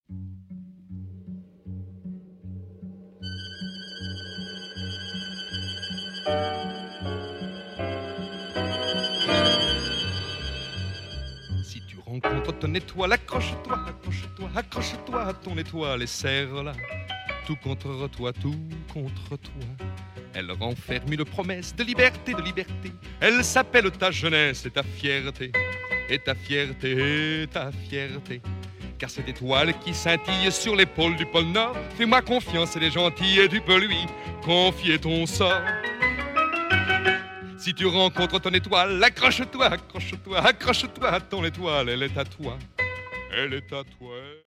Si tu rencontres ton étoile, accroche-toi, accroche-toi, accroche-toi à ton étoile et serre-la. Tout contre toi, tout contre toi. Elle renferme une promesse de liberté, de liberté. Elle s'appelle ta jeunesse et ta fierté. Et ta fierté, et ta fierté. Car cette étoile qui scintille sur l'épaule du pôle Nord, fais-moi confiance, elle est gentille et tu peux lui confier ton sort. Si tu rencontres ton étoile, accroche-toi, accroche-toi, accroche-toi à ton étoile, elle est à toi. Elle est à toi,